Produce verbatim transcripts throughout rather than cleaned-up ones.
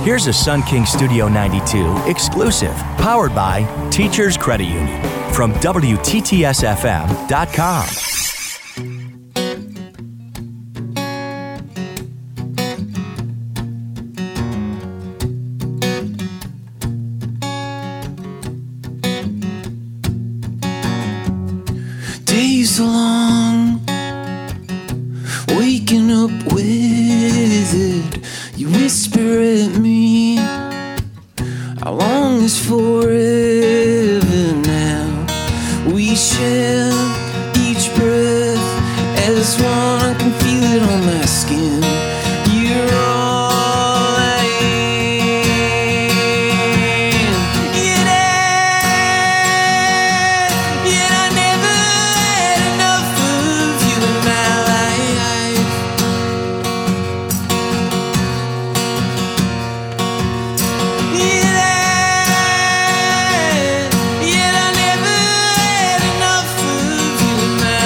Here's a Sun King Studio ninety-two exclusive, powered by Teachers Credit Union from W T T S F M dot com. Days are long, waking up with it. You whisper at me, how long is forever now? We share each breath as one. I can feel it on my skin. You're all I am. Yet I, yet I never had enough of you in my life. Yet I, yet I never had enough of you in my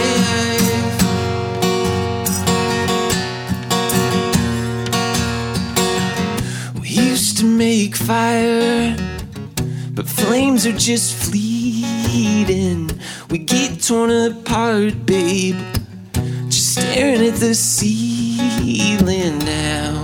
life. We used to make fire, but flames are just fleeting. We get torn apart, babe, just staring at the ceiling now.